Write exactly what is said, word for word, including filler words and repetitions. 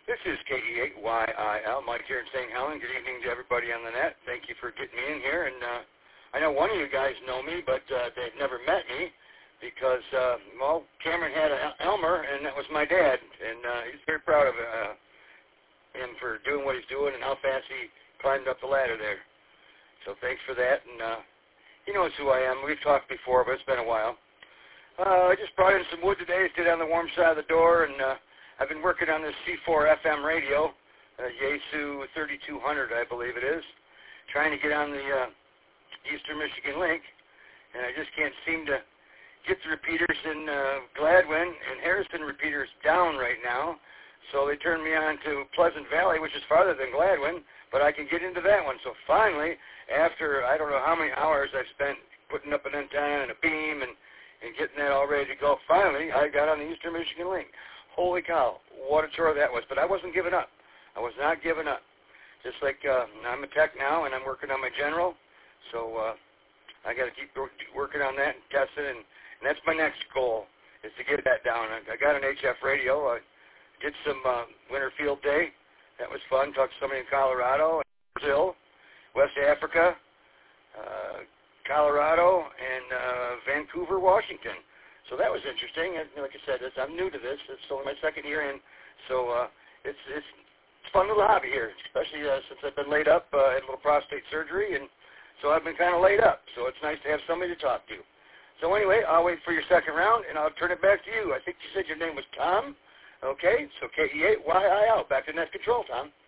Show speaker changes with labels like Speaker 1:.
Speaker 1: This is K E eight Y I L, Mike here in Saint Helen. Good evening to everybody on the net. Thank you for getting me in here. And uh, I know one of you guys know me, but uh, they've never met me because, uh, well, Cameron had an Elmer, and that was my dad. And uh, he's very proud of uh, him for doing what he's doing and how fast he climbed up the ladder there. So thanks for that. And uh, he knows who I am. We've talked before, but it's been a while. Uh, I just brought in some wood today, stood on the warm side of the door, and uh, I've been working on this C four F M radio, uh, Yaesu thirty-two hundred, I believe it is, trying to get on the uh, Eastern Michigan link, and I just can't seem to get the repeaters in uh, Gladwin and Harrison repeaters down right now, so they turned me on to Pleasant Valley, which is farther than Gladwin, but I can get into that one. So finally, after I don't know how many hours I've spent putting up an antenna and a beam and, and getting that all ready to go, finally I got on the Eastern Michigan link. Holy cow, what a chore that was. But I wasn't giving up. I was not giving up. Just like uh, I'm a tech now, and I'm working on my general, so uh, I got to keep working on that and test it, and, and that's my next goal, is to get that down. I, I got an H F radio. I did some uh, winter field day. That was fun. Talked to somebody in Colorado, Brazil, West Africa, uh, Colorado, and uh, Vancouver, Washington. So that was interesting. And like I said, it's, I'm new to this. It's only my second year in, so uh, it's it's it's a fun little hobby here, especially uh, since I've been laid up, uh, had a little prostate surgery, and so I've been kind of laid up. So it's nice to have somebody to talk to. So anyway, I'll wait for your second round, and I'll turn it back to you. I think you said your name was Tom. Okay, so K E eight Y I L. Back to net control, Tom.